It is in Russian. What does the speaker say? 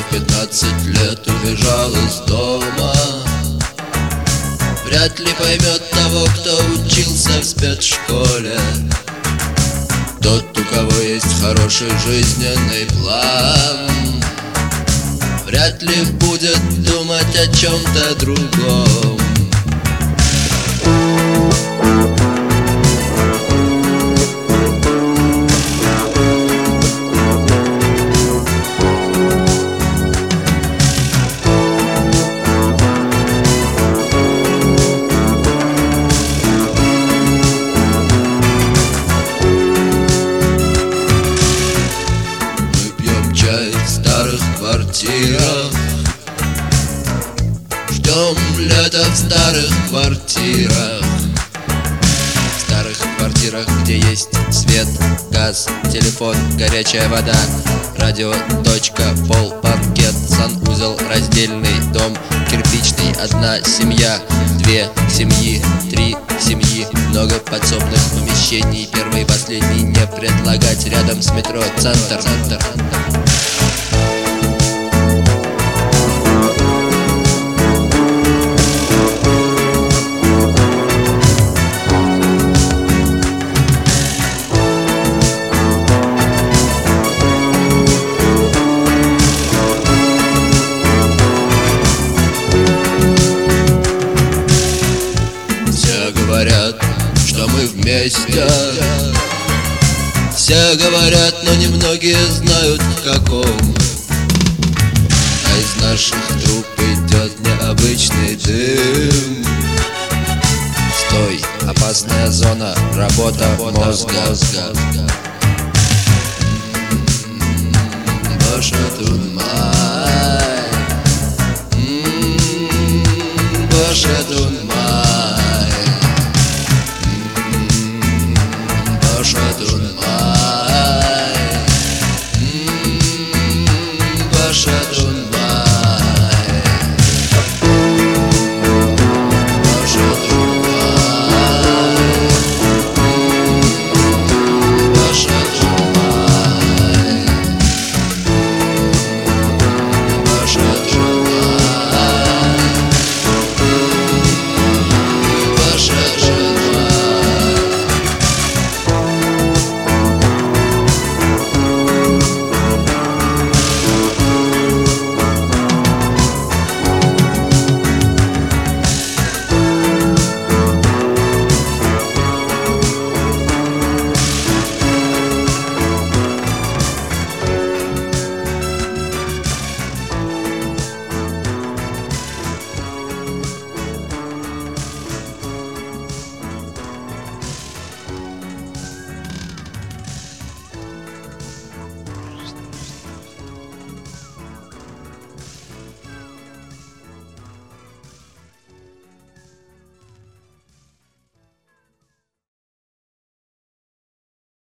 15 лет убежал из дома. Вряд ли поймет того, кто учился в спецшколе. Тот, у кого есть хороший жизненный план, вряд ли будет думать о чем-то другом. В старых квартирах ждем лета в старых квартирах. В старых квартирах, где есть свет, газ, телефон, горячая вода, радио, точка, пол, паркет, санузел, раздельный дом, кирпичный, одна семья, две семьи, три семьи, много подсобных помещений, первый и последний не предлагать, рядом с метро центр. Говорят, что мы вместе. Все говорят, но немногие знают в каком. А из наших труб идет необычный дым. Стой, опасная зона, работа мозга. Боже, туман.